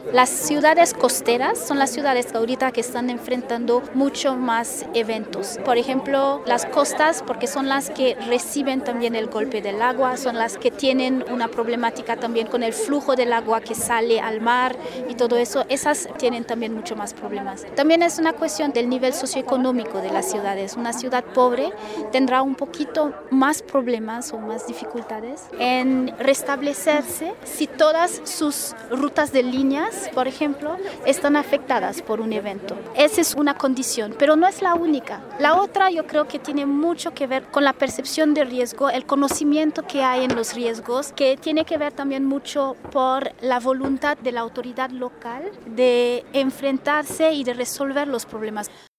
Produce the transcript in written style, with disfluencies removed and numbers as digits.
Las ciudades costeras son las ciudades que ahorita que están enfrentando mucho más eventos. Por ejemplo, las costas, porque son las que reciben también el golpe del agua, son las que tienen una problemática también con el flujo del agua que sale al mar y todo eso, esas tienen también mucho más problemas. También es una cuestión del nivel socioeconómico de las ciudades. Una ciudad pobre tendrá un poquito más problemas o más dificultades en restablecerse si todas sus rutas de líneas, por ejemplo, están afectadas por un evento. Esa es una condición, pero no es la única. La otra yo creo que tiene mucho que ver con la percepción de riesgo, el conocimiento que hay en los riesgos, que tiene que ver también mucho por la voluntad de la autoridad local de enfrentarse y de resolver los problemas.